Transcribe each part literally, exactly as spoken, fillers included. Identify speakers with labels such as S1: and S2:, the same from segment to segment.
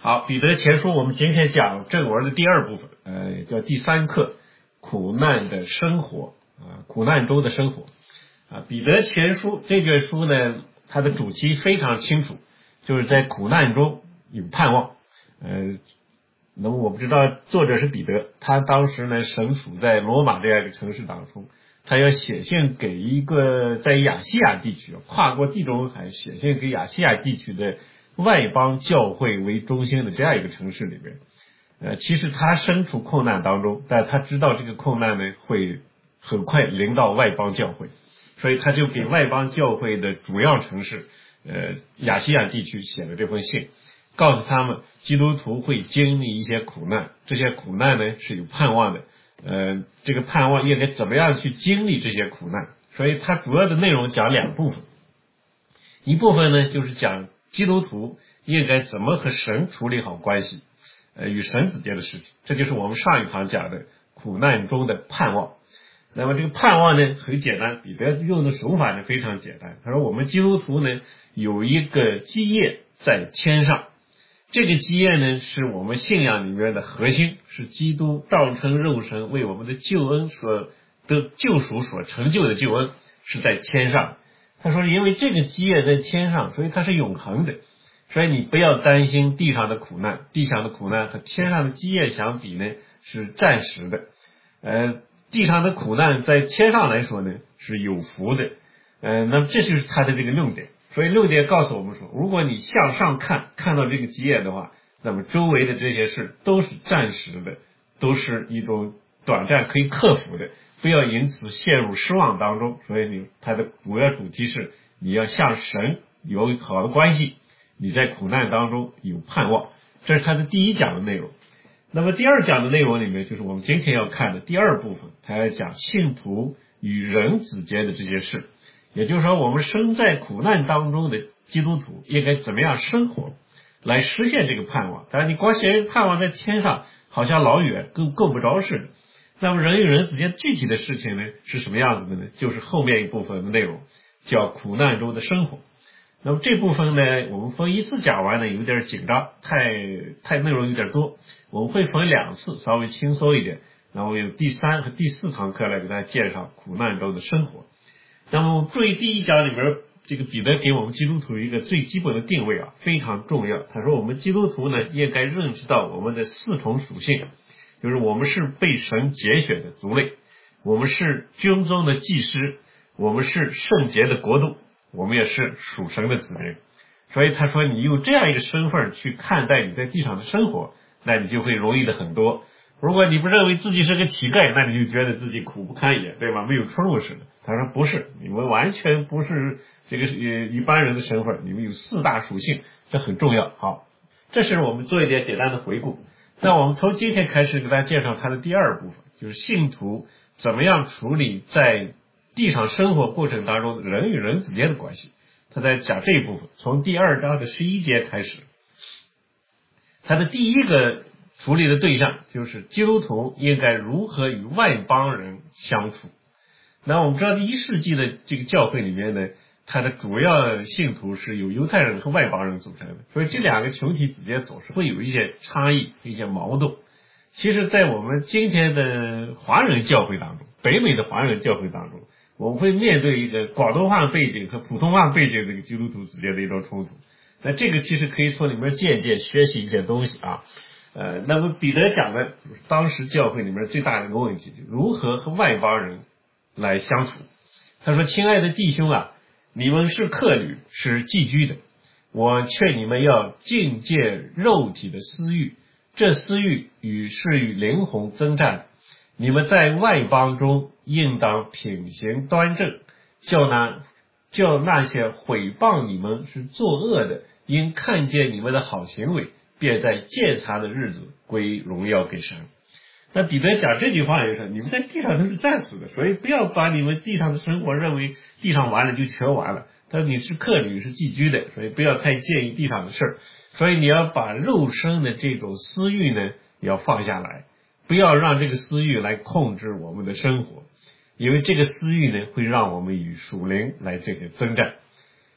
S1: 好，彼得前书我们今天讲正文的第二部分，呃，叫第三课，苦难的生活啊，苦难中的生活啊。彼得前书这卷书呢，它的主题非常清楚，就是在苦难中有盼望。呃，那么我不知道作者是彼得，他当时呢身处在罗马这样一个城市当中，他要写信给一个在亚细亚地区跨过地中海写信给亚细亚地区的外邦教会为中心的这样一个城市里边，呃，其实他身处困难当中，但他知道这个困难呢会很快临到外邦教会，所以他就给外邦教会的主要城市，呃，亚细亚地区写了这封信，告诉他们基督徒会经历一些苦难，这些苦难呢是有盼望的，呃，这个盼望应该怎么样去经历这些苦难，所以他主要的内容讲两部分，一部分呢就是讲基督徒应该怎么和神处理好关系，呃，与神之间的事情，这就是我们上一堂讲的苦难中的盼望。那么这个盼望呢很简单，彼得用的手法呢非常简单。他说我们基督徒呢有一个基业在天上，这个基业呢是我们信仰里面的核心，是基督道成肉身为我们的救恩所的救赎所成就的救恩是在天上。他说因为这个基业在天上，所以它是永恒的，所以你不要担心地上的苦难，地上的苦难和天上的基业相比呢是暂时的，呃，地上的苦难在天上来说呢是有福的，呃，那么这就是他的这个论点。所以论点告诉我们说，如果你向上看，看到这个基业的话，那么周围的这些事都是暂时的，都是一种短暂可以克服的，不要因此陷入失望当中。所以你它的主要主题是你要向神有好的关系，你在苦难当中有盼望，这是他的第一讲的内容。那么第二讲的内容里面就是我们今天要看的第二部分，他要讲信徒与人之间的这些事，也就是说我们身在苦难当中的基督徒应该怎么样生活来实现这个盼望。当然你光写盼望在天上好像老远够够不着似的，那么人与人之间具体的事情呢是什么样子的呢？就是后面一部分的内容叫苦难中的生活。那么这部分呢我们分一次讲完呢有点紧张，太太内容有点多，我们会分两次稍微轻松一点，然后有第三和第四堂课来给大家介绍苦难中的生活。那么注意第一讲里面这个彼得给我们基督徒一个最基本的定位啊，非常重要。他说我们基督徒呢应该认识到我们的四重属性，就是我们是被神拣选的族类，我们是军中的祭司，我们是圣洁的国度，我们也是属神的子民。所以他说你用这样一个身份去看待你在地上的生活，那你就会容易的很多。如果你不认为自己是个乞丐，那你就觉得自己苦不堪言，对吧？没有出路似的。他说不是，你们完全不是这个一般人的身份，你们有四大属性，这很重要。好，这是我们做一点简单的回顾。那我们从今天开始给大家介绍它的第二部分，就是信徒怎么样处理在地上生活过程当中人与人之间的关系。他在讲这一部分，从第二章的十一节开始。他的第一个处理的对象就是基督徒应该如何与外邦人相处。那我们知道第一世纪的这个教会里面呢，它的主要信徒是由犹太人和外邦人组成的，所以这两个群体之间总是会有一些差异，一些矛盾。其实在我们今天的华人教会当中，北美的华人教会当中，我们会面对一个广东话背景和普通话背景的基督徒之间的一种冲突。那这个其实可以从里面借鉴学习一些东西啊。呃，那么彼得讲的就是当时教会里面最大的一个问题，就是如何和外邦人来相处。他说亲爱的弟兄啊，你们是客旅，是寄居的，我劝你们要禁戒肉体的私欲，这私欲与是与灵魂征战，你们在外邦中应当品行端正，叫那叫那些毁谤你们是作恶的，因看见你们的好行为，便在鉴察的日子归荣耀给神。那彼得讲这句话也是，你们在地上都是暂时的，所以不要把你们地上的生活认为地上完了就全完了。他说你是客旅，是寄居的，所以不要太介意地上的事儿。所以你要把肉身的这种私欲呢要放下来，不要让这个私欲来控制我们的生活，因为这个私欲呢会让我们与属灵来这个征战。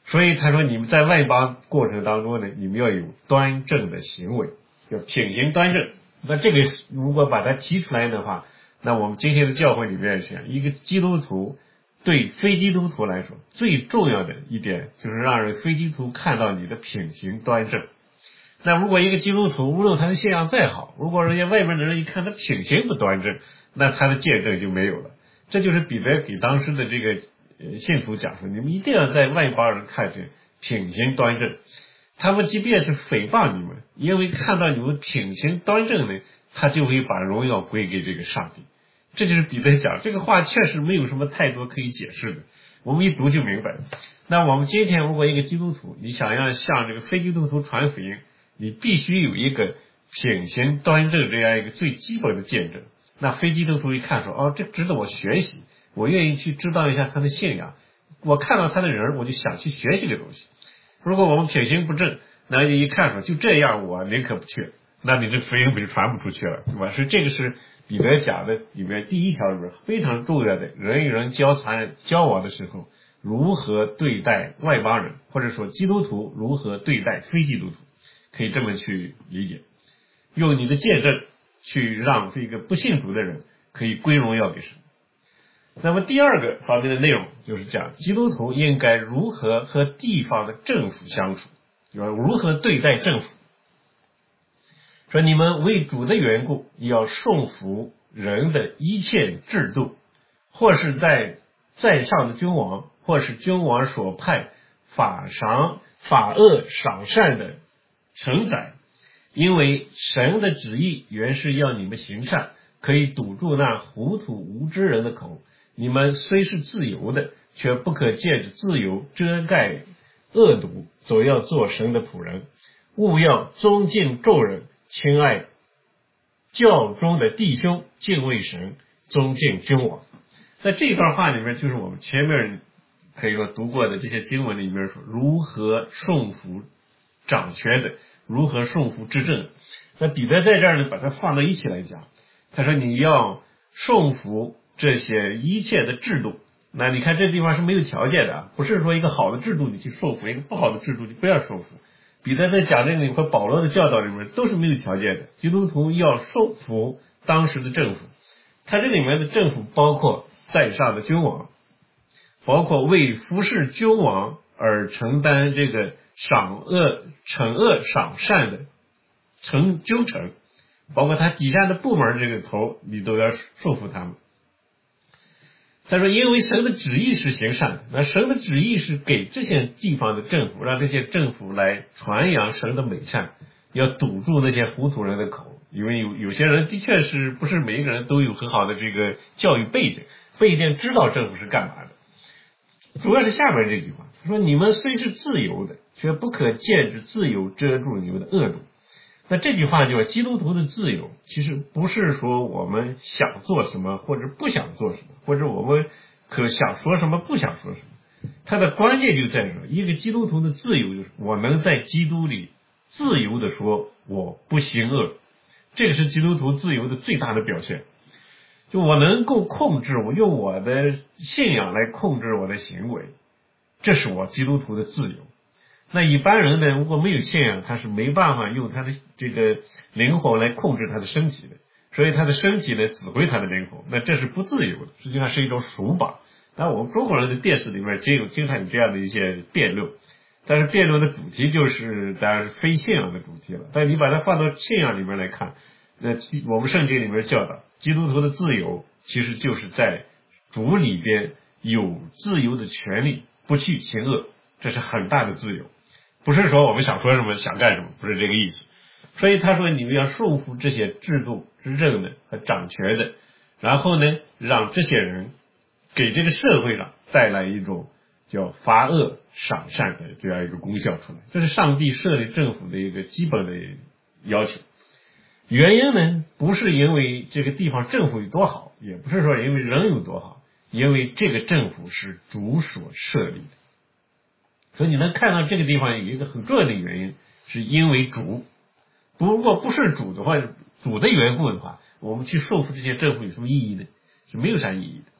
S1: 所以他说你们在外邦过程当中呢，你们要有端正的行为，要品行端正。那这个如果把它提出来的话，那我们今天的教会里面是一个基督徒对非基督徒来说最重要的一点就是让人非基督徒看到你的品行端正。那如果一个基督徒无论他的信仰再好，如果人家外面的人一看他品行不端正，那他的见证就没有了。这就是彼得给当时的这个信徒讲说，你们一定要在外邦人看见品行端正，他们即便是诽谤你们，因为看到你们品行端正呢，他就会把荣耀归给这个上帝。这就是彼得讲这个话确实没有什么太多可以解释的，我们一读就明白了。那我们今天如果一个基督徒你想要向这个非基督徒传福音，你必须有一个品行端正这样一个最基本的见证。那非基督徒一看说，哦，这值得我学习，我愿意去知道一下他的信仰，我看到他的人我就想去学这个东西。如果我们品行不正，那你一看说就这样我宁可不去，那你这福音不就传不出去了，对吧？所以这个是彼得讲的里面第一条里面非常重要的，人与人交谈交往的时候如何对待外邦人，或者说基督徒如何对待非基督徒，可以这么去理解，用你的见证去让这个不信主的人可以归荣耀给神。那么第二个方面的内容就是讲基督徒应该如何和地方的政府相处，如何对待政府。说你们为主的缘故要顺服人的一切制度，或是在在上的君王，或是君王所派法赏法恶赏善的承载，因为神的旨意原是要你们行善，可以堵住那糊涂无知人的口。你们虽是自由的，却不可借着自由遮盖恶毒，总要做神的仆人。务要尊敬众人，亲爱教中的弟兄，敬畏神，尊敬君王。在这段话里面，就是我们前面可以说读过的这些经文里面说如何顺服掌权的，如何顺服执政。那彼得在这儿呢，把它放到一起来讲。他说你要顺服这些一切的制度。那你看这地方是没有条件的，不是说一个好的制度你去顺服，一个不好的制度你不要顺服。彼得在讲这个里和保罗的教导里面都是没有条件的，基督徒要顺服当时的政府。他这里面的政府包括在上的君王，包括为服侍君王而承担这个赏恶惩恶赏善的成君臣，包括他底下的部门这个头你都要顺服他们。他说因为神的旨意是行善的，那神的旨意是给这些地方的政府，让这些政府来传扬神的美善，要堵住那些糊涂人的口。因为有有些人的确是不是每一个人都有很好的这个教育背景，不一定知道政府是干嘛的。主要是下面这句话，他说你们虽是自由的，却不可借着自由遮住你们的恶毒。那这句话就是基督徒的自由，其实不是说我们想做什么或者不想做什么，或者我们可想说什么不想说什么。它的关键就在于一个基督徒的自由，就是我能在基督里自由的说我不行恶，这个是基督徒自由的最大的表现。就我能够控制，我用我的信仰来控制我的行为，这是我基督徒的自由。那一般人呢，如果没有信仰，他是没办法用他的这个灵魂来控制他的身体的，所以他的身体呢指挥他的灵魂，那这是不自由的，实际上是一种属绑。那我们中国人的电视里面经有经常有这样的一些辩论，但是辩论的主题就是当然是非信仰的主题了。但你把它放到信仰里面来看，那我们圣经里面教导基督徒的自由其实就是在主里边有自由的权利，不去行恶，这是很大的自由。不是说我们想说什么想干什么，不是这个意思。所以他说你们要顺服这些制度执政的和掌权的，然后呢让这些人给这个社会上带来一种叫罚恶赏善的这样一个功效出来，这是上帝设立政府的一个基本的要求。原因呢不是因为这个地方政府有多好，也不是说因为人有多好，因为这个政府是主所设立的。所以你能看到这个地方有一个很重要的原因，是因为主。如果不是主的话，主的缘故的话，我们去顺服这些政府有什么意义呢？是没有啥意义的。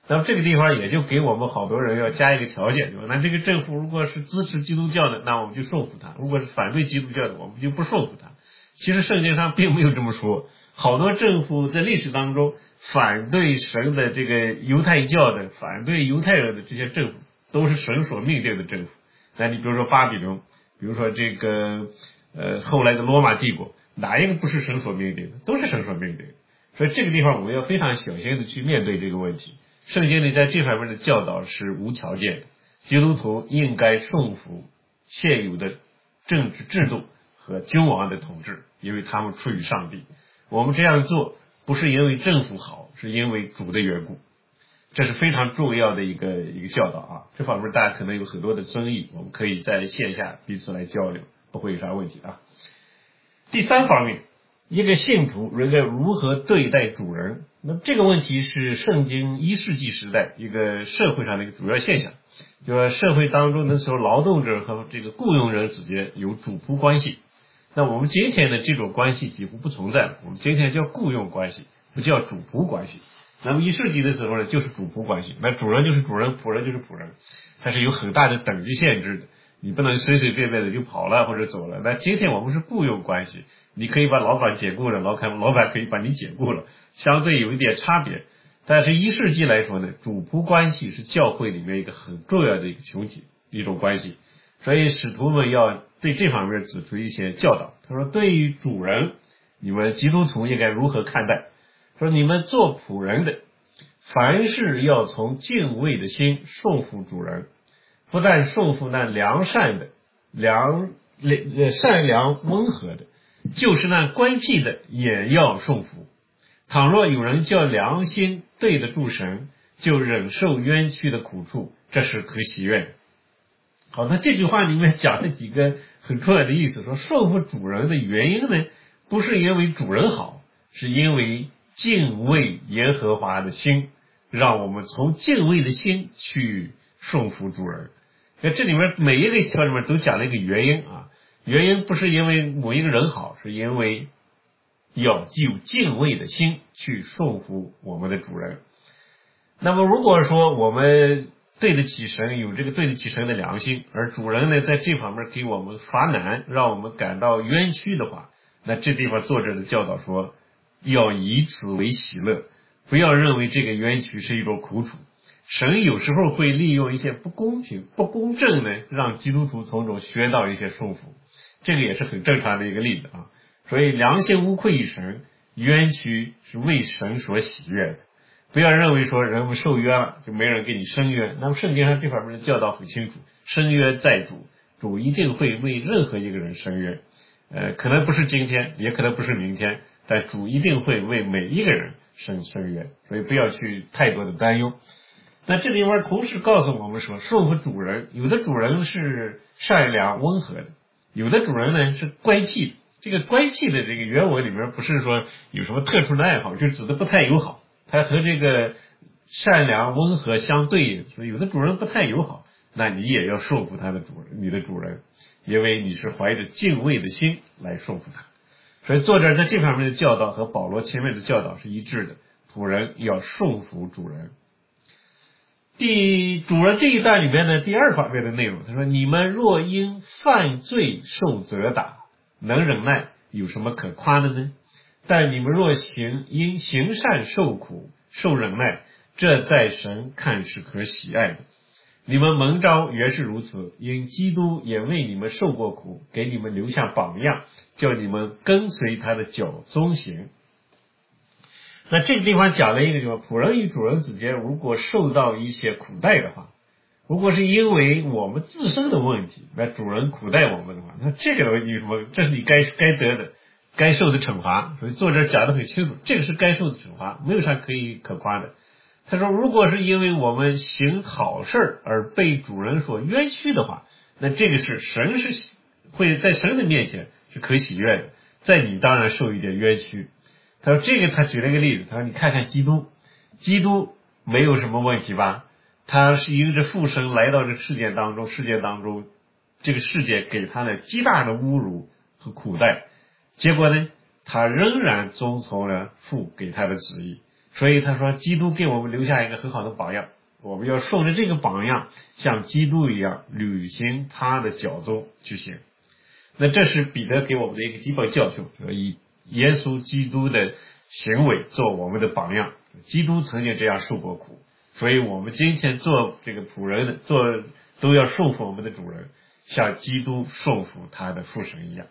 S1: 那么这个地方也就给我们好多人要加一个条件，对吧？那这个政府如果是支持基督教的，那我们就顺服他；如果是反对基督教的，我们就不顺服他。其实圣经上并没有这么说，好多政府在历史当中反对神的这个犹太教的、反对犹太人的这些政府，都是神所命定的政府。那你比如说巴比伦，比如说这个呃后来的罗马帝国，哪一个不是神所命定的？都是神所命定的。所以这个地方我们要非常小心的去面对这个问题。圣经里在这方面的教导是无条件的，基督徒应该顺服现有的政治制度和君王的统治，因为他们出于上帝。我们这样做不是因为政府好，是因为主的缘故。这是非常重要的一个一个教导啊！这方面大家可能有很多的争议，我们可以在线下彼此来交流，不会有啥问题啊。第三方面，一个信徒应该如何对待主人？那么这个问题是圣经一世纪时代一个社会上的一个主要现象，就说社会当中的时候，劳动者和这个雇佣人之间有主仆关系。那我们今天的这种关系几乎不存在了，我们今天叫雇佣关系，不叫主仆关系。那么一世纪的时候呢，就是主仆关系，那主人就是主人，仆人就是仆人，它是有很大的等级限制的，你不能随随便便的就跑了或者走了。那今天我们是雇佣关系，你可以把老板解雇了，老板老板可以把你解雇了，相对有一点差别。但是一世纪来说呢，主仆关系是教会里面一个很重要的一个群体一种关系，所以使徒们要对这方面指出一些教导。他说，对于主人，你们基督徒应该如何看待？说你们做仆人的，凡事要从敬畏的心顺服主人，不但顺服那良善的、良善良温和的，就是那乖僻的也要顺服。倘若有人叫良心对得住神，就忍受冤屈的苦处，这是可喜悦的。好，那这句话里面讲了几个很重要的意思，说顺服主人的原因呢，不是因为主人好，是因为敬畏耶和华的心，让我们从敬畏的心去顺服主人。那这里面每一个条里面都讲了一个原因啊，原因不是因为某一个人好，是因为要具有敬畏的心去顺服我们的主人。那么如果说我们对得起神，有这个对得起神的良心，而主人呢在这方面给我们发难，让我们感到冤屈的话，那这地方作者的教导说，要以此为喜乐，不要认为这个冤屈是一种苦楚。神有时候会利用一些不公平、不公正呢，让基督徒从中学到一些顺服，这个也是很正常的一个例子啊。所以良心无愧于神，冤屈是为神所喜悦的。不要认为说人们受冤了就没人给你伸冤，那么圣经上这方面的教导很清楚，伸冤在主，主一定会为任何一个人伸冤，呃，可能不是今天，也可能不是明天，但主一定会为每一个人伸伸冤，所以不要去太多的担忧。那这里面同时告诉我们说，顺服主人，有的主人是善良温和的，有的主人呢是乖僻的。这个乖僻的这个原文里面不是说有什么特殊的爱好，就指的不太友好，它和这个善良温和相对应，所以有的主人不太友好，那你也要顺服他的主人，你的主人，因为你是怀着敬畏的心来顺服他。所以作者在这方面的教导和保罗前面的教导是一致的，仆人要顺服主人。第主人这一段里面呢，第二方面的内容，他说，你们若因犯罪受责打，能忍耐，有什么可夸的呢？但你们若行因行善受苦受忍耐，这在神看是可喜爱的。你们蒙召原是如此，因基督也为你们受过苦，给你们留下榜样，叫你们跟随他的脚踪行。那这个地方讲了一个，就是仆人与主人之间如果受到一些苦待的话，如果是因为我们自身的问题，那主人苦待我们的话，那这个有什么？这是你该该得的、该受的惩罚。所以作者讲得很清楚，这个是该受的惩罚，没有啥可以可夸的。他说，如果是因为我们行好事而被主人所冤屈的话，那这个是神是会在神的面前是可喜悦的，在你当然受一点冤屈。他说这个他举了一个例子，他说你看看基督，基督没有什么问题吧？他是因着父神来到这世界当中，世界当中这个世界给他了极大的侮辱和苦待，结果呢，他仍然遵从了父给他的旨意。 所以他说基督给我们留下一个很好的榜样，我们要顺着这个榜样像基督一样履行他的脚踪去行。那这是彼得给我们的一个基本教训，以耶稣基督的行为做我们的榜样。基督曾经这样受过苦，所以我们今天做这个仆人的做都要顺服我们的主人，像基督顺服他的父神一样。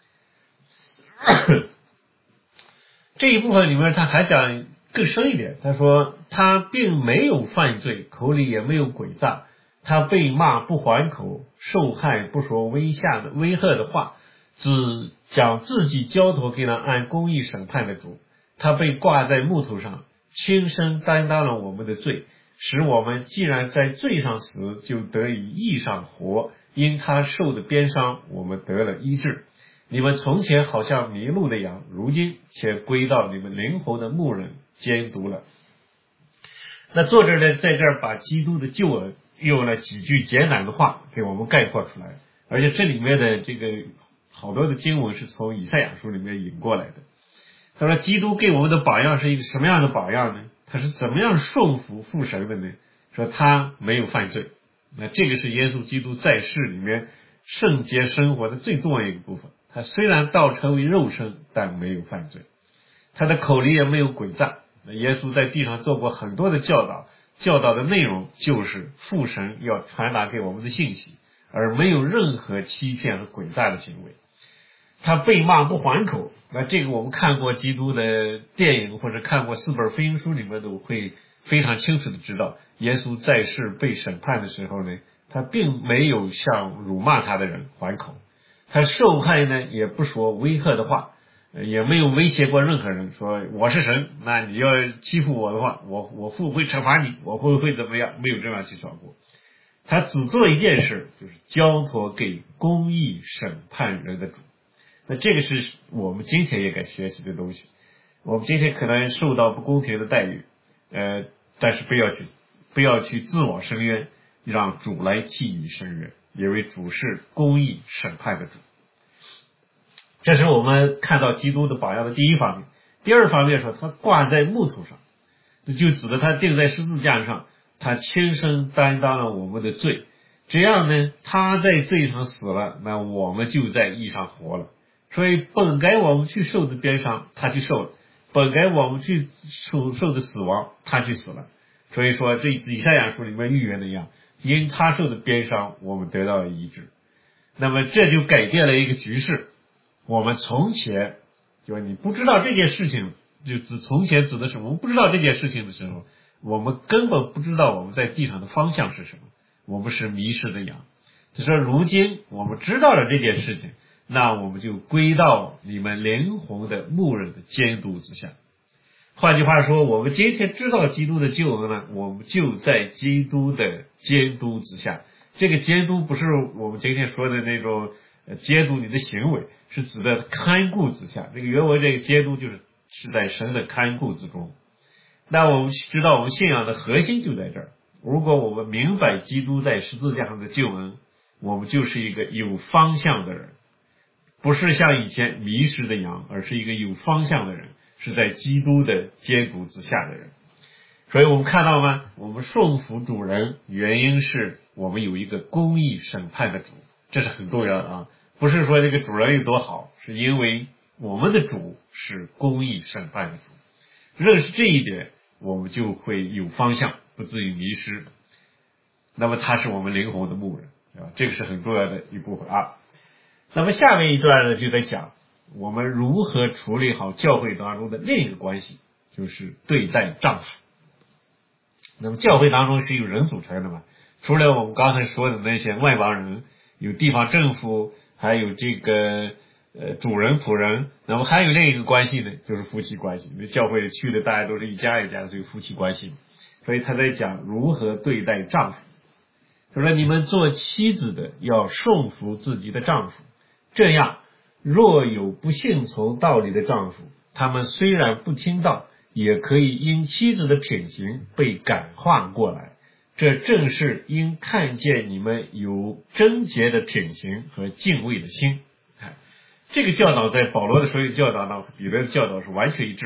S1: 这一部分里面他还讲更深一点，他说他并没有犯罪，口里也没有诡诈，他被骂不还口，受害不说威吓的威吓的话，只将自己交托给那按公义审判的主。他被挂在木头上，亲身担当了我们的罪，使我们既然在罪上死，就得以义上活。因他受的鞭伤，我们得了医治。你们从前好像迷路的羊，如今却归到你们灵魂的牧人监督了。那作者呢，在这儿把基督的救恩用了几句简短的话给我们概括出来，而且这里面的这个好多的经文是从以赛亚书里面引过来的。他说基督给我们的榜样是一个什么样的榜样呢？他是怎么样顺服父神的呢？说他没有犯罪，那这个是耶稣基督在世里面圣洁生活的最重要一个部分。他虽然道成为肉身，但没有犯罪，他的口里也没有诡诈。耶稣在地上做过很多的教导，教导的内容就是父神要传达给我们的信息，而没有任何欺骗和诡诈的行为。他被骂不还口，那这个我们看过基督的电影或者看过四本福音书里面都会非常清楚的知道，耶稣在世被审判的时候呢，他并没有向辱骂他的人还口，他受害呢也不说威吓的话，也没有威胁过任何人，说我是神，那你要欺负我的话，我我父会惩罚你，我会会怎么样，没有这样去说过。他只做一件事，就是交托给公义审判人的主。那这个是我们今天也该学习的东西。我们今天可能受到不公平的待遇，呃，但是不要去不要去自我伸冤，让主来替你伸冤，因为主是公义审判的主。这是我们看到基督的榜样的第一方面。第二方面说，他挂在木头上，就指的他钉在十字架上，他亲身担当了我们的罪。这样呢，他在罪上死了，那我们就在义上活了。所以本该我们去受的鞭伤，他去受了；本该我们去受受的死亡，他去死了。所以说，这以赛亚书里面预言的一样，因他受的鞭伤，我们得到了医治。那么这就改变了一个局势。我们从前，就你不知道这件事情，就指从前指的是我们不知道这件事情的时候，我们根本不知道我们在地上的方向是什么，我们是迷失的羊。就说如今我们知道了这件事情，那我们就归到你们灵魂的牧人的监督之下。换句话说，我们今天知道基督的救恩呢，我们就在基督的监督之下。这个监督不是我们今天说的那种监督你的行为，是指的看顾之下。这个原文这个监督就是是在神的看顾之中。那我们知道我们信仰的核心就在这儿。如果我们明白基督在十字架上的救恩，我们就是一个有方向的人，不是像以前迷失的羊，而是一个有方向的人，是在基督的监督之下的人。所以我们看到吗？我们顺服主人，原因是我们有一个公义审判的主，这是很重要的啊！不是说这个主人有多好，是因为我们的主是公义审判的主。认识这一点，我们就会有方向，不至于迷失。那么他是我们灵魂的牧人，啊，这个是很重要的一部分啊。那么下面一段呢，就在讲我们如何处理好教会当中的另一个关系，就是对待丈夫。那么教会当中是由人组成的嘛，除了我们刚才说的那些外邦人，有地方政府，还有这个呃主人仆人，那么还有另一个关系呢，就是夫妻关系。那教会去的大家都是一家一家的，这个夫妻关系。所以他在讲如何对待丈夫。他说你们做妻子的要顺服自己的丈夫，这样若有不信从道理的丈夫，他们虽然不听道，也可以因妻子的品行被感化过来。这正是因看见你们有贞洁的品行和敬畏的心。这个教导在保罗的所有教导呢，彼得的教导是完全一致的。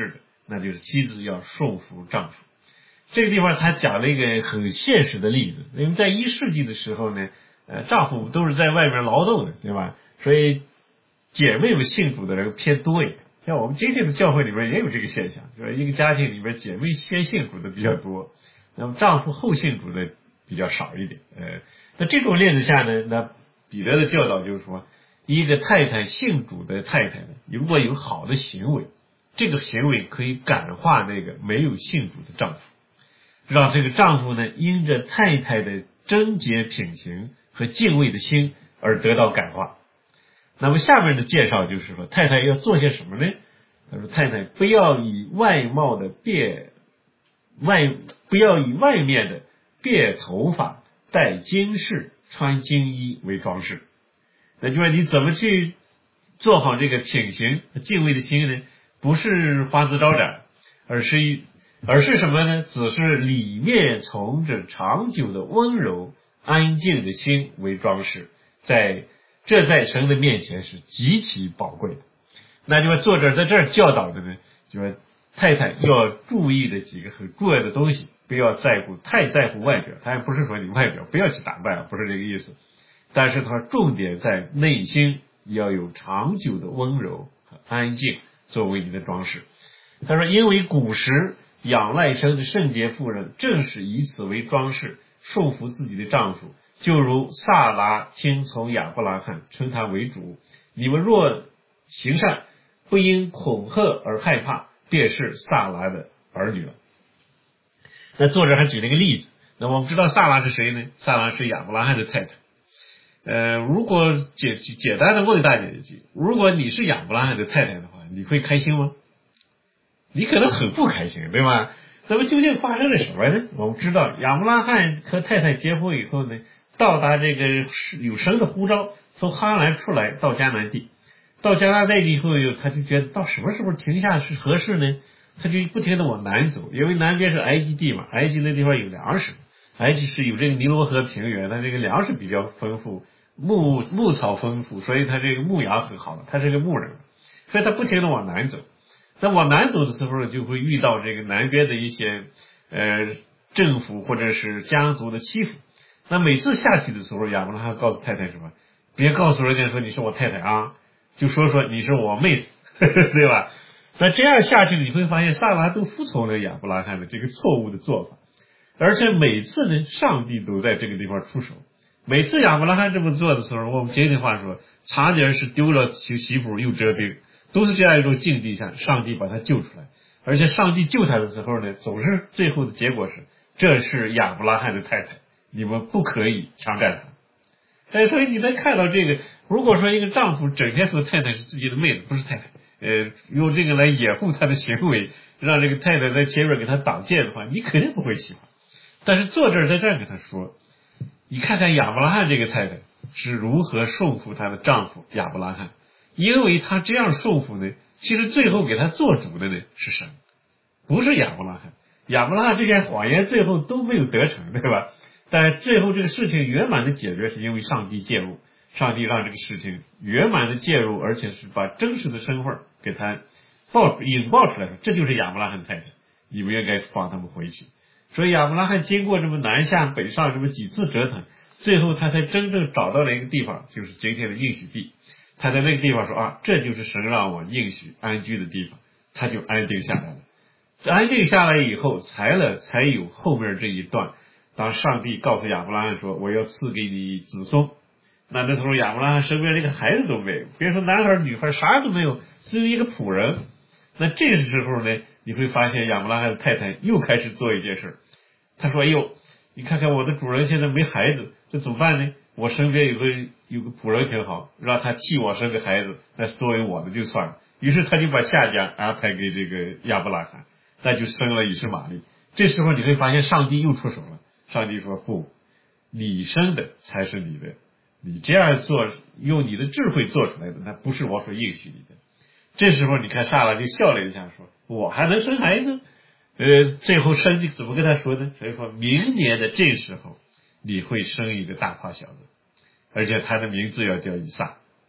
S1: 那就是妻子要顺服丈夫。这个地方他讲了一个很现实的例子，因为在一世纪的时候呢，呃，丈夫都是在外面劳动的，对吧？所以姐妹们信主的人偏多一点。像我们今天的教会里边也有这个现象，就是一个家庭里边姐妹先信主的比较多，那么丈夫后信主的比较少一点。呃，那这种例子下呢，那彼得的教导就是说，一个太太信主的太太呢，如果有好的行为，这个行为可以感化那个没有信主的丈夫，让这个丈夫呢因着太太的贞洁品行和敬畏的心而得到感化。那么下面的介绍就是说，太太要做些什么呢？他说，太太不要以外貌的别外不要以外面的别头发、戴金饰、穿金衣为装饰。那就是你怎么去做好这个品行、敬畏的心呢？不是花枝招展，而是一而是什么呢？只是里面从着长久的温柔、安静的心为装饰，在这在神的面前是极其宝贵的。那就说作者在这儿教导的呢，就说太太要注意的几个很重要的东西，不要在乎太在乎外表。他也不是说你外表不要去打扮，不是这个意思。但是他重点在内心要有长久的温柔和安静作为你的装饰。他说，因为古时仰赖神的圣洁妇人正是以此为装饰，顺服自己的丈夫，就如萨拉听从亚伯拉罕，称他为主。你们若行善，不因恐吓而害怕，便是萨拉的儿女了。那作者还举了一个例子，那我们知道萨拉是谁呢？萨拉是亚伯拉罕的太太。呃，如果简简单的问大家一句，如果你是亚伯拉罕的太太的话，你会开心吗？你可能很不开心，对吧？那么究竟发生了什么呢？我们知道亚伯拉罕和太太结婚以后呢，到达这个有神的呼召，从哈兰出来到迦南地，到迦南地以后，他就觉得到什么时候停下是合适呢？他就不停的往南走，因为南边是埃及地嘛，埃及那地方有粮食，埃及是有这个尼罗河平原，它这个粮食比较丰富，牧牧草丰富，所以他这个牧羊很好的，他是个牧人，所以他不停的往南走。那往南走的时候，就会遇到这个南边的一些呃政府或者是家族的欺负。那每次下去的时候，亚伯拉罕告诉太太什么？别告诉人家说你是我太太啊，就说说你是我妹子，呵呵，对吧？那这样下去，你会发现萨拉都服从了亚伯拉罕的这个错误的做法，而且每次呢，上帝都在这个地方出手。每次亚伯拉罕这么做的时候，我们今天话说，差点是丢了媳媳妇又折兵。都是这样一种境地下，上帝把他救出来，而且上帝救他的时候呢，总是最后的结果是，这是亚伯拉罕的太太，你们不可以强占她。哎，所以你能看到这个，如果说一个丈夫整天说太太是自己的妹子，不是太太，呃，用这个来掩护他的行为，让这个太太在前面给他挡箭的话，你肯定不会喜欢。但是作者在这儿给他说，你看看亚伯拉罕这个太太是如何顺服她的丈夫亚伯拉罕。因为他这样顺服呢，其实最后给他做主的呢是神，不是亚伯拉罕。亚伯拉罕这些谎言最后都没有得逞，对吧？但最后这个事情圆满的解决，是因为上帝介入，上帝让这个事情圆满的介入，而且是把真实的身份给他爆引爆出来了。这就是亚伯拉罕的太太，你们应该放他们回去。所以亚伯拉罕经过这么南下北上这么几次折腾，最后他才真正找到了一个地方，就是今天的应许地。他在那个地方说啊，这就是神让我应许安居的地方，他就安定下来了。安定下来以后，才了才有后面这一段。当上帝告诉亚伯拉罕说，我要赐给你子孙，那那时候亚伯拉罕身边连个孩子都没有，别说男孩女孩啥都没有，只有一个仆人。那这时候呢，你会发现亚伯拉罕的太太又开始做一件事，他说，哎呦，你看看我的主人现在没孩子，这怎么办呢？我身边有个有个仆人挺好，让他替我生个孩子，那作为我的就算了。于是他就把夏甲安排给这个亚伯拉罕，那就生了以实玛利。这时候你会发现上帝又出手了，上帝说不，你生的才是你的，你这样做用你的智慧做出来的，那不是我所应许你的。这时候你看撒拉就笑了一下，说我还能生孩子？呃，最后上帝怎么跟他说呢？所以说明年的这时候你会生一个大胖小子，而且他的名字要叫以撒。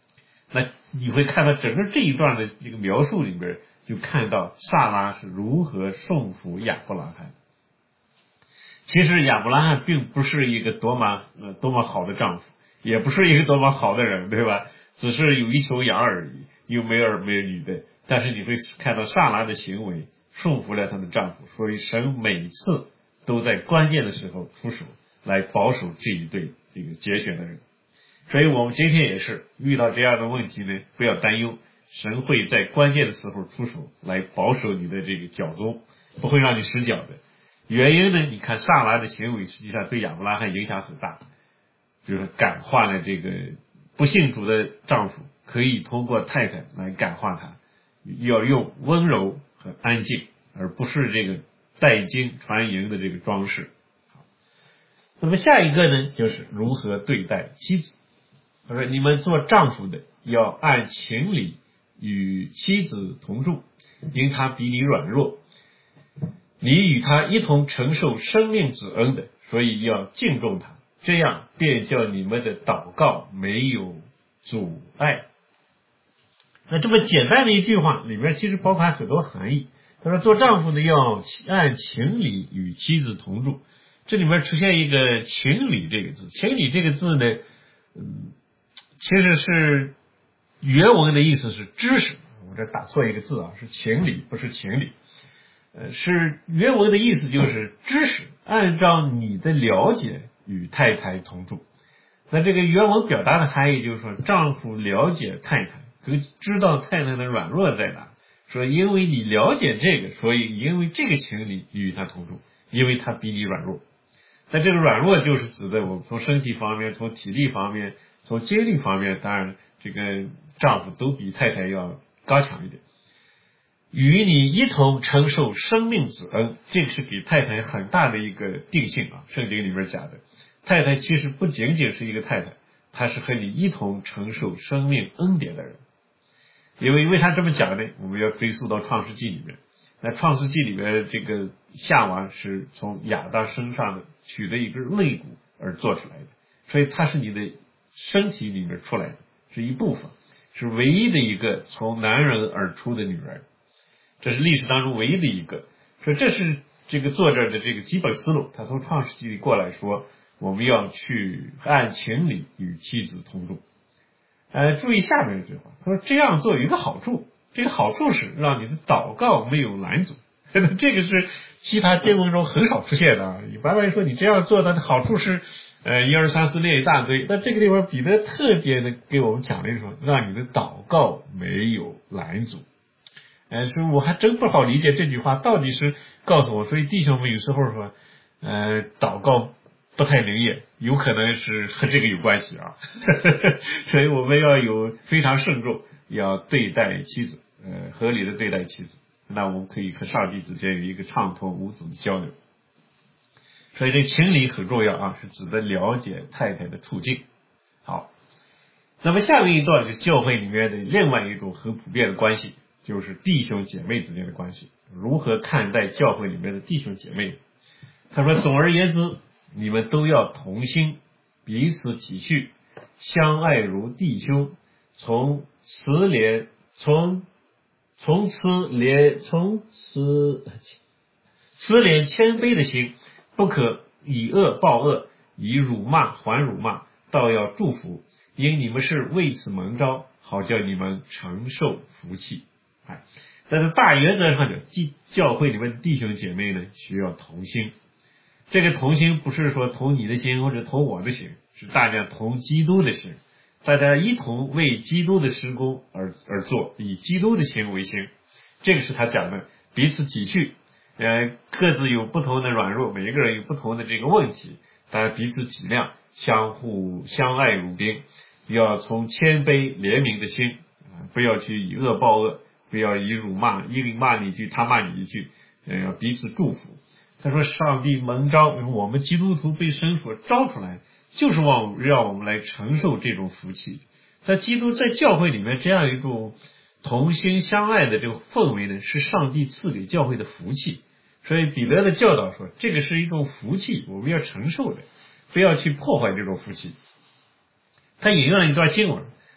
S1: 那你会看到整个这一段的这个描述里边，就看到撒拉是如何顺服亚伯拉罕。其实亚伯拉罕并不是一个多么呃多么好的丈夫，也不是一个多么好的人，对吧？只是有一头羊而已，又没儿没女的。但是你会看到撒拉的行为顺服了她的丈夫，所以神每次都在关键的时候出手来保守这一对这个节选的人。所以我们今天也是遇到这样的问题呢，不要担忧，神会在关键的时候出手来保守你的这个脚踪，不会让你失脚的。原因呢，你看撒拉的行为实际上对亚伯拉罕影响很大，就是感化了这个不信主的丈夫，可以通过太太来感化他，要用温柔和安静，而不是这个带金传银的这个装饰。那么下一个呢，就是如何对待妻子。他说你们做丈夫的要按情理与妻子同住，因他比你软弱，你与他一同承受生命之恩的，所以要敬重他，这样便叫你们的祷告没有阻碍。那这么简单的一句话里面其实包含很多含义。他说做丈夫的要按情理与妻子同住，这里面出现一个情理这个字，情理这个字呢，嗯，其实是原文的意思是知识，我这打错一个字啊，是情理不是情理。呃，是原文的意思就是知识，按照你的了解与太太同住。那这个原文表达的含义就是说，丈夫了解太太，可知道太太的软弱在哪，说因为你了解这个，所以因为这个情理与他同住，因为他比你软弱。那这个软弱就是指的我们从身体方面，从体力方面，从精力方面，当然这个丈夫都比太太要刚强一点。与你一同承受生命之恩，这个是给太太很大的一个定性啊，圣经里面讲的。太太其实不仅仅是一个太太，她是和你一同承受生命恩典的人。因为为啥这么讲呢？我们要追溯到创世纪里面。那创世纪里面这个夏娃是从亚当身上的取的一根肋骨而做出来的，所以她是你的身体里面出来的，是一部分，是唯一的一个从男人而出的女人。这是历史当中唯一的一个，所以这是这个作者的这个基本思路。他从创世纪里过来说，我们要去按情理与妻子同住。呃，注意下面一句话，他说这样做有一个好处，这个好处是让你的祷告没有拦阻。这个是其他经文中很少出现的啊。一般来说，你这样做它的好处是，呃，一二三四列一大堆。但这个地方彼得特别的给我们讲了一说，让你的祷告没有拦阻。呃，所以我还真不好理解这句话到底是告诉我，所以弟兄们有时候说，呃，祷告不太灵验，有可能是和这个有关系啊。所以我们要有非常慎重，要对待妻子，呃，合理的对待妻子，那我们可以和上帝之间有一个畅通无阻的交流。所以这情理很重要啊，是指的了解太太的处境。好，那么下面一段是教会里面的另外一种很普遍的关系。就是弟兄姐妹之间的关系，如何看待教会里面的弟兄姐妹？他说总而言之，你们都要同心，彼此体恤，相爱如弟兄，从慈怜从从慈怜从慈慈怜谦卑的心，不可以恶报恶，以辱骂还辱骂，倒要祝福，因你们是为此蒙召，好叫你们承受福气。哎，但是大原则上呢，教会里面的弟兄姐妹呢需要同心。这个同心不是说同你的心或者同我的心，是大家同基督的心，大家一同为基督的施工而而做，以基督的心为心。这个是他讲的彼此体恤，呃，各自有不同的软弱，每一个人有不同的这个问题，大家彼此体谅，相互相爱如宾，要从谦卑怜悯的心，不要去以恶报恶，不要以辱骂，一个骂你一句，他骂你一句，呃，要彼此祝福。他说上帝蒙召，我们基督徒被神所召出来，就是望让我们来承受这种福气。在基督在教会里面这样一种同心相爱的这种氛围呢，是上帝赐给教会的福气。所以彼得的教导说，这个是一种福气，我们要承受的，不要去破坏这种福气。他引用了一段经文，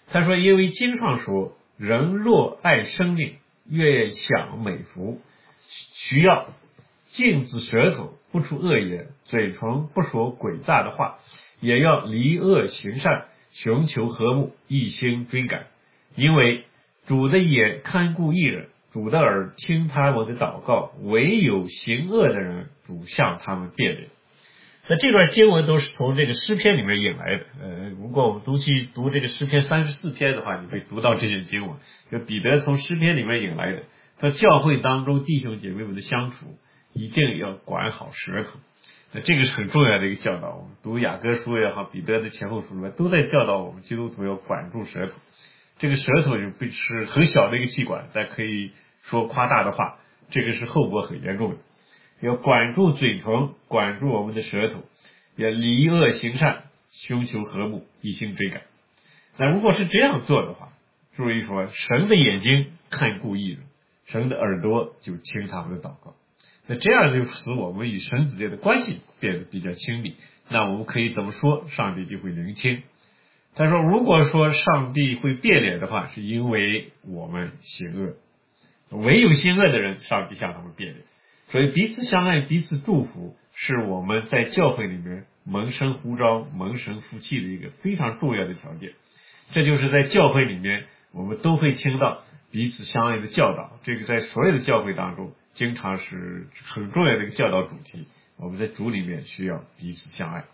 S1: 他说，因为经上说，人若爱生命，越享美福，需要禁止舌头不出恶言，嘴唇不说诡诈的话，也要离恶行善，寻求和睦，一心追赶。因为主的眼看顾义人，主的耳听他们的祷告，唯有行恶的人，主向他们变脸。那这段经文都是从这个诗篇里面引来的。呃，如果我们读去读这个诗篇三十四篇的话，你会读到这些经文，就彼得从诗篇里面引来的。在教会当中弟兄姐妹们的相处，一定要管好舌头。那这个是很重要的一个教导。我们读雅各书也好，彼得的前后书里面都在教导我们基督徒要管住舌头。这个舌头是很小的一个气管，但可以说夸大的话，这个是后果很严重的。要管住嘴唇，管住我们的舌头，要离恶行善，寻求和睦，一心追赶。那如果是这样做的话，注意说，神的眼睛看顾义人，神的耳朵就听他们的祷告。那这样就使我们与神之间的关系变得比较亲密。那我们可以怎么说，上帝就会聆听。他说，如果说上帝会变脸的话，是因为我们行恶，唯有行恶的人，上帝向他们变脸。所以彼此相爱，彼此祝福，是我们在教会里面蒙神呼召、蒙神福气的一个非常重要的条件。这就是在教会里面我们都会听到彼此相爱的教导，这个在所有的教会当中经常是很重要的一个教导主题。我们在主里面需要彼此相爱。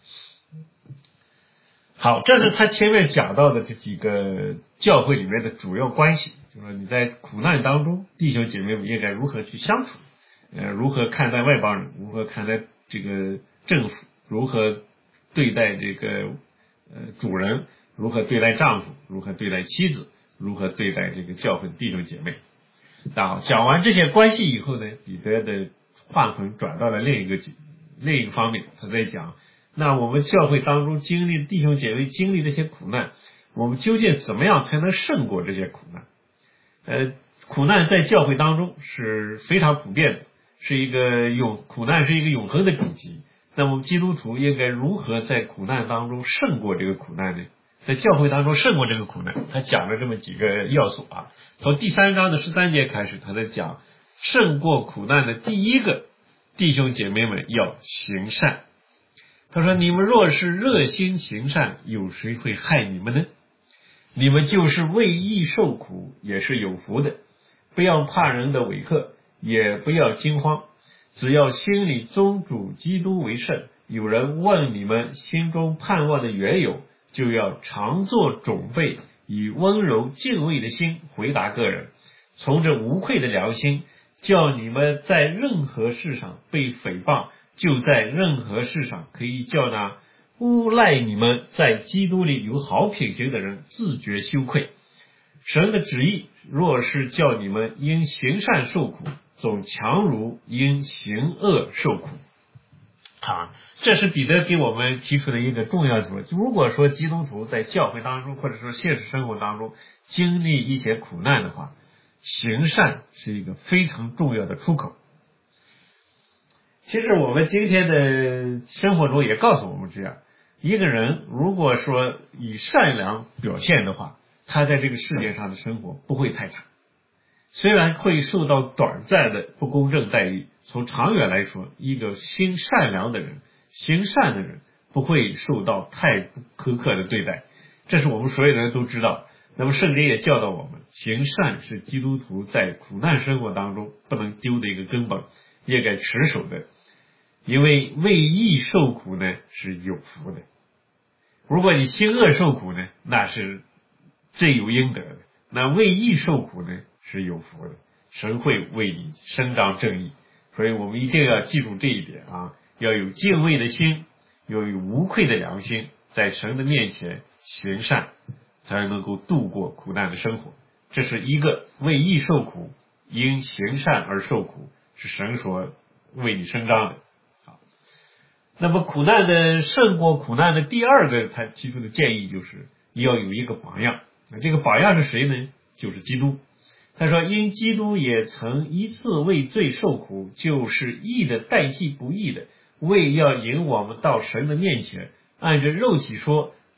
S1: 好，这是他前面讲到的这几个教会里面的主要关系，就是说你在苦难当中，弟兄姐妹们应该如何去相处，呃，如何看待外邦人，如何看待这个政府，如何对待这个呃主人，如何对待丈夫，如何对待妻子，如何对待这个教会弟兄姐妹。那好，讲完这些关系以后呢，彼得的话筒转到了另一个另一个方面，他在讲，那我们教会当中经历弟兄姐妹经历这些苦难，我们究竟怎么样才能胜过这些苦难？呃，苦难在教会当中是非常普遍的，是一个永苦难是一个永恒的主题。那么基督徒应该如何在苦难当中胜过这个苦难呢？在教会当中胜过这个苦难，他讲了这么几个要素啊。从第三章的十三节开始，他在讲胜过苦难的第一个，弟兄姐妹们要行善。他说，你们若是热心行善，有谁会害你们呢？你们就是为义受苦，也是有福的。不要怕人的违克，也不要惊慌，只要心里尊主基督为圣。有人问你们心中盼望的缘由，就要常作准备，以温柔敬畏的心回答个人，从这无愧的良心，叫你们在任何事上被诽谤，就在任何事上可以叫那诬赖你们在基督里有好品行的人自觉羞愧。神的旨意若是叫你们因行善受苦，总强如因行恶受苦。啊，这是彼得给我们提出的一个重要的说，如果说基督徒在教会当中或者说现实生活当中经历一些苦难的话，行善是一个非常重要的出口。其实我们今天的生活中也告诉我们这样，一个人如果说以善良表现的话，他在这个世界上的生活不会太差，虽然会受到短暂的不公正待遇，从长远来说，一个心善良的人，行善的人不会受到太苛刻的对待，这是我们所有人都知道。那么圣经也教导我们，行善是基督徒在苦难生活当中不能丢的一个根本，也该持守的。因为为义受苦呢是有福的，如果你行恶受苦呢，那是罪有应得的。那为义受苦呢是有福的，神会为你伸张正义。所以我们一定要记住这一点啊，要有敬畏的心，要有无愧的良心，在神的面前行善，才能够度过苦难的生活。这是一个为义受苦，因行善而受苦，是神所为你伸张的。那么苦难的胜过苦难的第二个他提出的建议就是要有一个榜样。那这个榜样是谁呢？就是基督。他说，因基督也曾一次为罪受苦，就是义的代替不义的，为要引我们到神的面前。按着肉体说，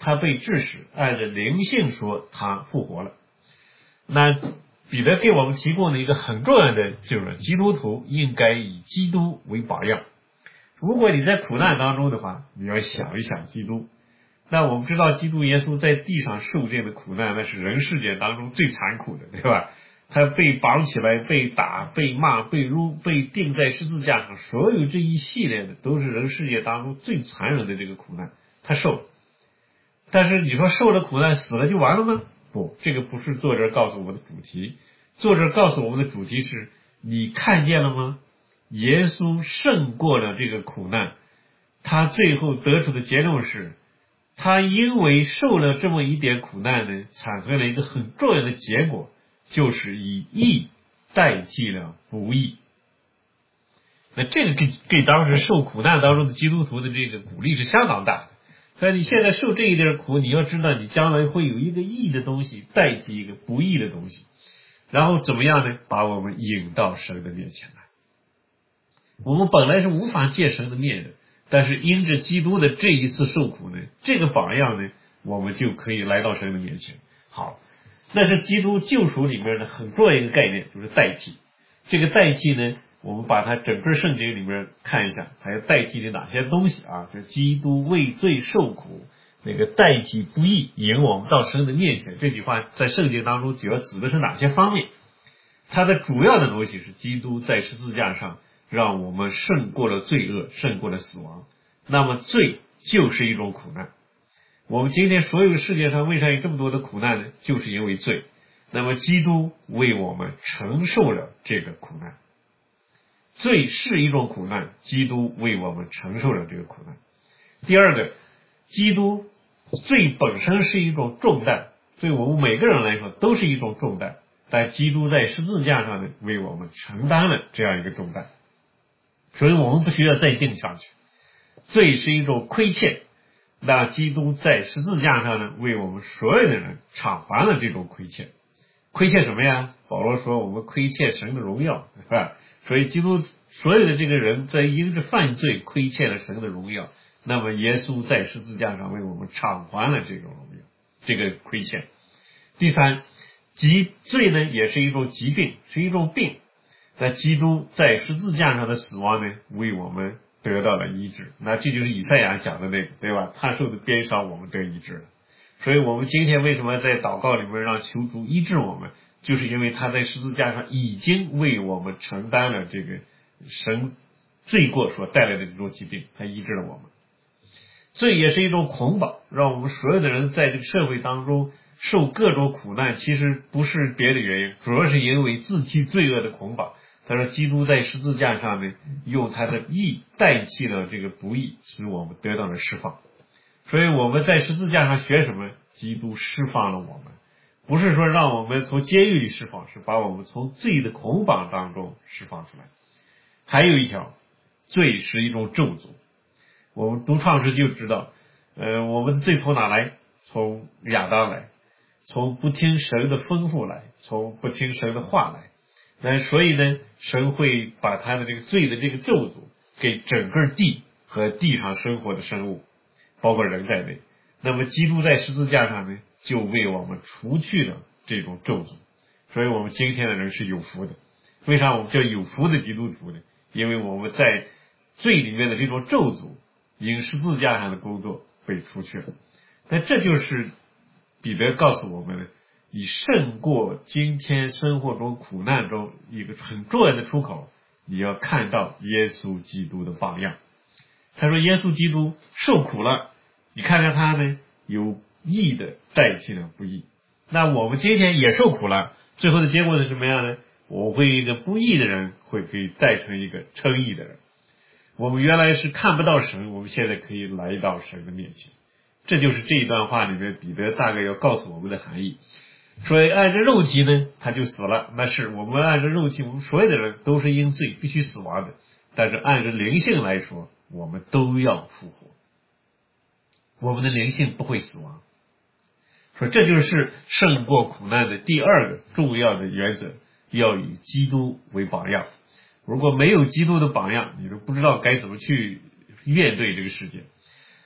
S1: 他被致死，按着灵性说他复活了。那彼得给我们提供了一个很重要的，就是基督徒应该以基督为榜样。如果你在苦难当中的话，你要想一想基督。那我们知道基督耶稣在地上受这样的苦难，那是人世界当中最残酷的，对吧？他被绑起来，被打，被骂，被辱，被钉在十字架上，所有这一系列的都是人世界当中最残忍的这个苦难，他受了。但是你说受了苦难死了就完了吗？不，这个不是作者告诉我们的主题。作者告诉我们的主题是，你看见了吗？耶稣胜过了这个苦难，他最后得出的结论是，他因为受了这么一点苦难呢，产生了一个很重要的结果，就是以义代替了不义。那这个给给当时受苦难当中的基督徒的这个鼓励是相当大的。所以你现在受这一点苦，你要知道你将来会有一个义的东西代替一个不义的东西，然后怎么样呢？把我们引到神的面前来。我们本来是无法见神的面的，但是因着基督的这一次受苦呢，这个榜样呢，我们就可以来到神的面前。好，那是基督救赎里面的很重要一个概念，就是代替。这个代替呢，我们把它整个圣经里面看一下，还有代替的哪些东西啊？就是基督为罪受苦，那个代替不义，引我们到神的面前。这句话在圣经当中主要指的是哪些方面？它的主要的东西是基督在十字架上让我们胜过了罪恶，胜过了死亡。那么罪就是一种苦难。我们今天所有世界上为啥有这么多的苦难呢？就是因为罪。那么基督为我们承受了这个苦难。罪是一种苦难，基督为我们承受了这个苦难。第二个，基督罪本身是一种重担，对我们每个人来说都是一种重担，但基督在十字架上呢，为我们承担了这样一个重担，所以我们不需要再定下去。罪是一种亏欠，那基督在十字架上呢，为我们所有的人偿还了这种亏欠。亏欠什么呀？保罗说我们亏欠神的荣耀，是吧？所以基督所有的这个人在因着犯罪亏欠了神的荣耀，那么耶稣在十字架上为我们偿还了这个荣耀，这个亏欠。第三，疾罪呢也是一种疾病，是一种病，那基督在十字架上的死亡呢，为我们得到了医治。那这就是以赛亚讲的那个，对吧？他受的鞭伤，我们得医治了。所以我们今天为什么在祷告里面让求主医治我们，就是因为他在十字架上已经为我们承担了这个神罪过所带来的这种疾病，他医治了我们。罪也是一种捆绑，让我们所有的人在这个社会当中受各种苦难，其实不是别的原因，主要是因为自己罪恶的捆绑。他说基督在十字架上呢，用他的义代替了这个不义，使我们得到了释放。所以我们在十字架上学什么？基督释放了我们，不是说让我们从监狱里释放，是把我们从罪的捆绑当中释放出来。还有一条，罪是一种咒诅。我们读创世就知道，呃，我们的罪从哪来？从亚当来，从不听神的吩咐来，从不听神的话来。那所以呢，神会把他的这个罪的这个咒诅给整个地和地上生活的生物，包括人在内。那么基督在十字架上呢，就为我们除去了这种咒诅。所以我们今天的人是有福的。为啥我们叫有福的基督徒呢？因为我们在罪里面的这种咒诅，因十字架上的工作被除去了。那这就是彼得告诉我们的，以胜过今天生活中苦难中一个很重要的出口，你要看到耶稣基督的榜样。他说耶稣基督受苦了，你看看他呢，有义的代替了不义。那我们今天也受苦了，最后的结果是什么样呢？我会一个不义的人会被带成一个称义的人。我们原来是看不到神，我们现在可以来到神的面前。这就是这一段话里面彼得大概要告诉我们的含义。所以按照肉体呢，他就死了，那是我们按照肉体，我们所有的人都是因罪必须死亡的。但是按照灵性来说，我们都要复活，我们的灵性不会死亡。所以这就是胜过苦难的第二个重要的原则，要以基督为榜样。如果没有基督的榜样，你都不知道该怎么去面对这个世界。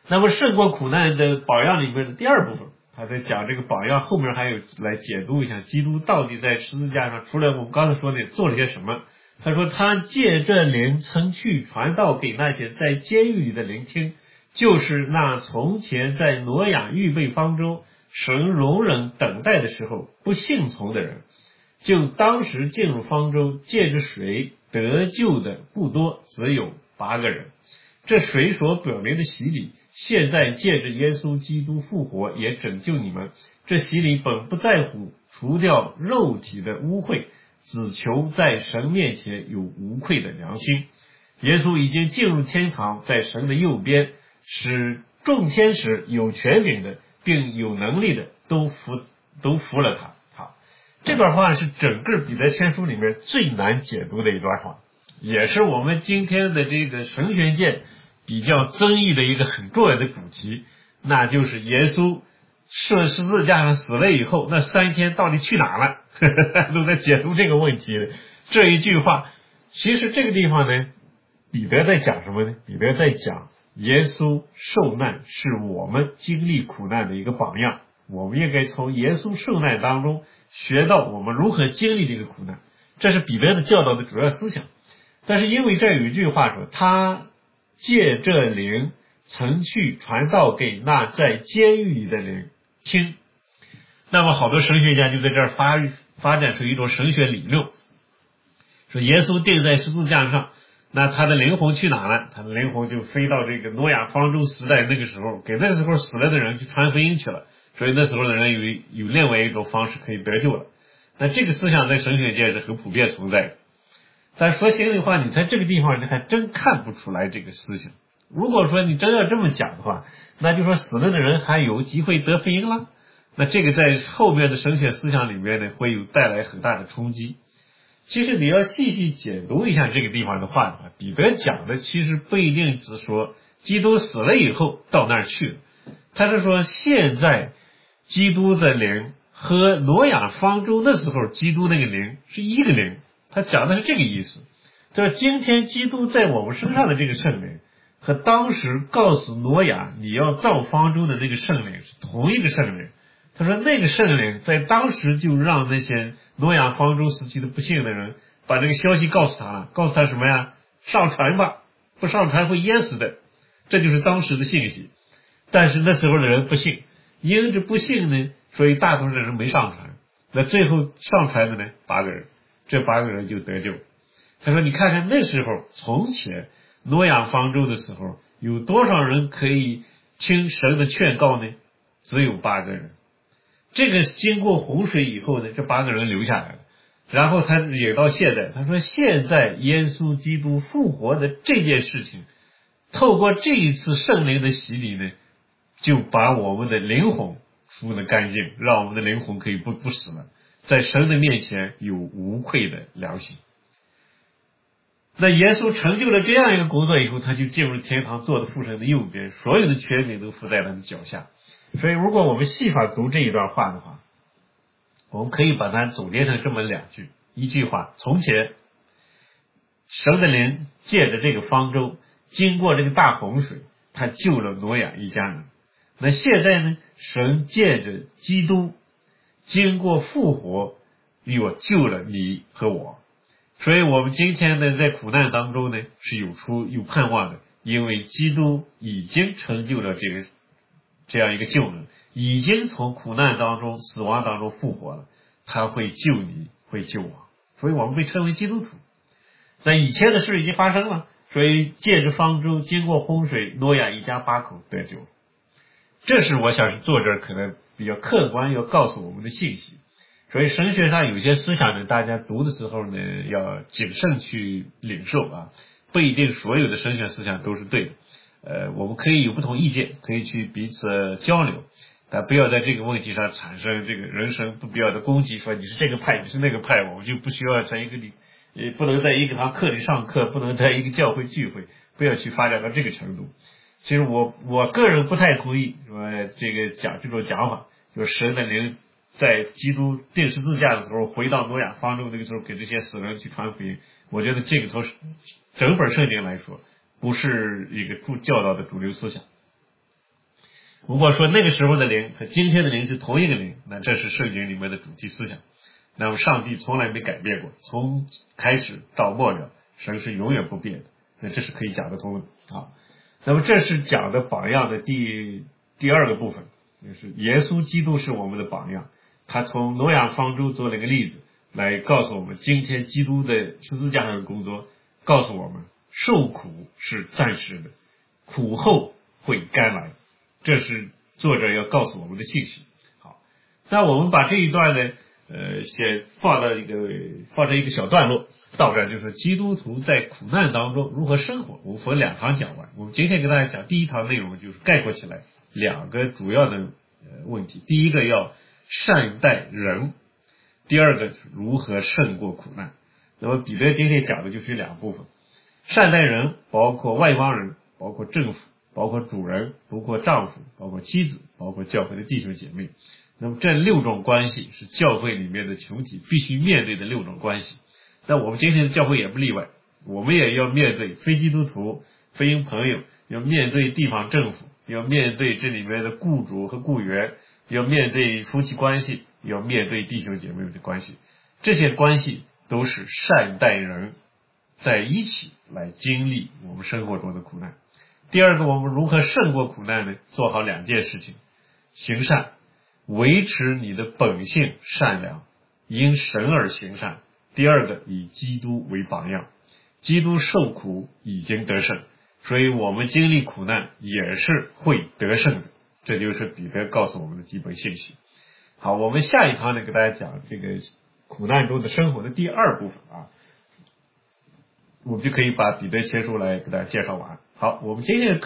S1: 那么胜过苦难的榜样里面的第二部分，他在讲这个榜样后面还有来解读一下基督到底在十字架上除了我们刚才说的做了些什么。他说他借这灵曾去传道给那些在监狱里的灵听，就是那从前在挪亚预备方舟神容忍等待的时候不信从的人，就当时进入方舟借着水得救的不多，只有八个人。这水所表明的洗礼，现在借着耶稣基督复活也拯救你们。这洗礼本不在乎除掉肉体的污秽，只求在神面前有无愧的良心。耶稣已经进入天堂，在神的右边，使众天使有权柄的并有能力的都服都服了他。好，这段话是整个彼得前书里面最难解读的一段话，也是我们今天的这个神学界比较争议的一个很重要的主题，那就是耶稣设十字架上死了以后，那三天到底去哪了？都在解读这个问题。这一句话，其实这个地方呢，彼得在讲什么呢？彼得在讲耶稣受难是我们经历苦难的一个榜样，我们应该从耶稣受难当中学到我们如何经历这个苦难，这是彼得的教导的主要思想。但是因为这有一句话说，他借这灵曾去传道给那在监狱里的灵听，那么好多神学家就在这儿发发展出一种神学理论，说耶稣钉在十字架上，那他的灵魂去哪了？他的灵魂就飞到这个挪亚方舟时代那个时候，给那个时候死了的人去传福音去了，所以那时候的人有有另外一种方式可以得救了。那这个思想在神学界是很普遍存在的，但说心里话，你在这个地方你还真看不出来这个思想。如果说你真要这么讲的话，那就说死了的人还有机会得福音了，那这个在后面的神学思想里面呢，会有带来很大的冲击。其实你要细细解读一下这个地方的话的话，彼得讲的其实不一定只说基督死了以后到那儿去了，他是说现在基督的灵和挪亚方舟那时候基督那个灵是一个灵，他讲的是这个意思。他说今天基督在我们身上的这个圣灵和当时告诉挪亚你要造方舟的那个圣灵是同一个圣灵。他说那个圣灵在当时就让那些挪亚方舟时期的不信的人把这个消息告诉他了，告诉他什么呀？上船吧，不上船会淹死的，这就是当时的信息。但是那时候的人不信，因着不信呢，所以大多数人没上船。那最后上船的呢，八个人，这八个人就得救。他说你看看那时候从前挪亚方舟的时候有多少人可以听神的劝告呢？只有八个人。这个经过洪水以后呢，这八个人留下来了。然后他也到现在，他说现在耶稣基督复活的这件事情，透过这一次圣灵的洗礼呢，就把我们的灵魂赎得干净，让我们的灵魂可以不不死了，在神的面前有无愧的良心。那耶稣成就了这样一个工作以后，他就进入天堂，坐在父神的右边，所有的权柄都伏在他的脚下。所以如果我们细法读这一段话的话，我们可以把它总结成这么两句。一句话，从前神的灵借着这个方舟经过这个大洪水，他救了挪亚一家人。那现在呢，神借着基督经过复活又救了你和我。所以我们今天呢，在苦难当中呢，是有出有盼望的，因为基督已经成就了这个这样一个救恩，已经从苦难当中死亡当中复活了，他会救你，会救我，所以我们被称为基督徒。那以前的事已经发生了，所以借着方舟经过洪水，挪亚一家八口得救了。这是我想是作者可能比较客观要告诉我们的信息。所以神学上有些思想呢，大家读的时候呢要谨慎去领受啊，不一定所有的神学思想都是对的。呃，我们可以有不同意见，可以去彼此交流，但不要在这个问题上产生这个人生不必要的攻击，说你是这个派，你是那个派，我们就不需要在一个里，呃，不能在一个堂课里上课，不能在一个教会聚会，不要去发展到这个程度。其实我我个人不太同意说这个讲这种讲法，就是神的灵在基督钉十字架的时候回到挪亚方舟那个时候给这些死人去传福音，我觉得这个从整本圣经来说不是一个主教导的主流思想。 如果说那个时候的灵和今天的灵是同一个灵，那这是圣经里面的主题思想。那么上帝从来没改变过，从开始到末了，神是永远不变的，那这是可以讲得通的啊。那么这是讲的榜样的第第二个部分，就是耶稣基督是我们的榜样，他从挪亚方舟做了一个例子，来告诉我们今天基督的十字架上的工作，告诉我们受苦是暂时的，苦后会甘来，这是作者要告诉我们的信息。好，那我们把这一段呢呃，先放到一个放成一个小段落，到这就是基督徒在苦难当中如何生活。我们分两堂讲完，我们今天给大家讲第一堂内容，就是概括起来两个主要的呃问题。第一个要善待人，第二个如何胜过苦难。那么彼得今天讲的就是两部分，善待人包括外邦人，包括政府，包括主人，包括丈夫，包括妻子，包括教会的弟兄姐妹。那么这六种关系是教会里面的群体必须面对的六种关系，那我们今天的教会也不例外，我们也要面对非基督徒、非因朋友，要面对地方政府，要面对这里面的雇主和雇员，要面对夫妻关系，要面对弟兄姐妹的关系，这些关系都是善待人在一起来经历我们生活中的苦难。第二个，我们如何胜过苦难呢？做好两件事情，行善，维持你的本性善良，因神而行善。第二个，以基督为榜样，基督受苦已经得胜，所以我们经历苦难也是会得胜的，这就是彼得告诉我们的基本信息。好，我们下一堂呢给大家讲这个苦难中的生活的第二部分啊，我们就可以把彼得前书来给大家介绍完。好，我们今天的课